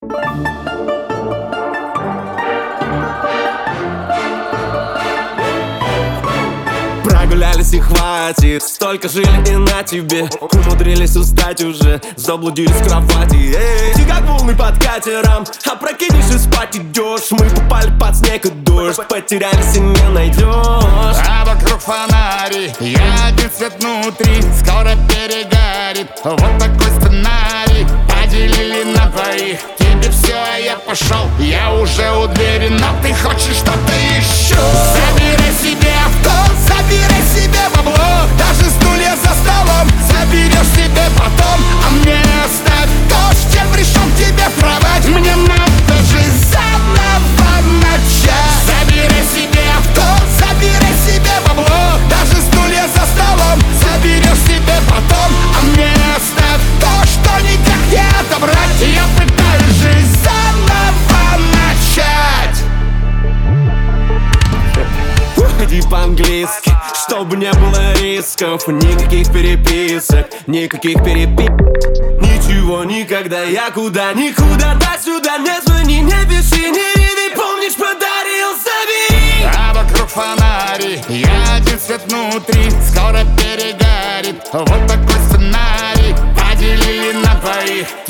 Прогулялись и хватит, столько жили и на тебе. Умудрились устать уже, заблудились в кровати. Ты как волны под катером, опрокинешь и спать идешь. Мы попали под снег и дождь, потерялись и не найдешь. А вокруг фонари, я один цвет внутри, скоро перегорит. Вот такой сценарий, поделили на двоих. Тебе все, а я пошел, я уже у двери, но ты хочешь что-то еще. Забирай себе авто, забирай себе бабло, даже стулья за столом заберешь себе потом. А мне оставь то, с чем пришел к тебе в кровать. Мне надо же заново начать. Забирай себе авто, забирай себе бабло, даже стулья за столом заберешь себе потом. А мне оставь то, что никак не отобрать. Я пытаюсь жизнь заново начать. Иди по-английски, чтобы не было рисков. Никаких переписок, никаких ничего, никогда, я куда-никуда. До сюда не звони, не пиши, не реви. Помнишь, подарил, забери. А вокруг фонари, я один цвет внутри, скоро перегорит. Вот такой сценарий, поделили на двоих.